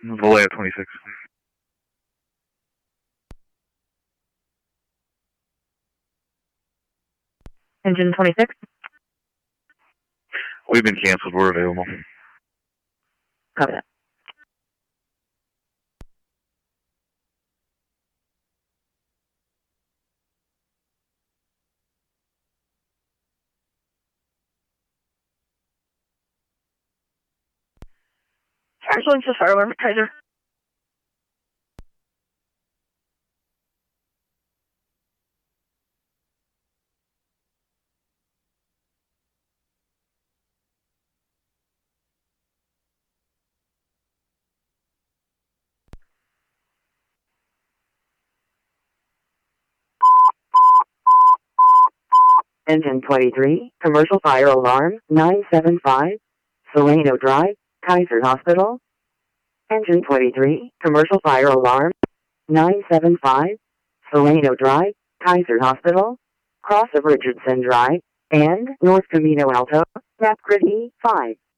Vallejo 26. Engine 26. We've been canceled. We're available. Copy that. Actually, just fire alarm, Kaiser. Engine 23, commercial fire alarm, 975, Solano Drive, Kaiser Hospital. Engine 23, commercial fire alarm, 975, Solano Drive, Kaiser Hospital, cross of Richardson Drive, and North Camino Alto, map grid E5.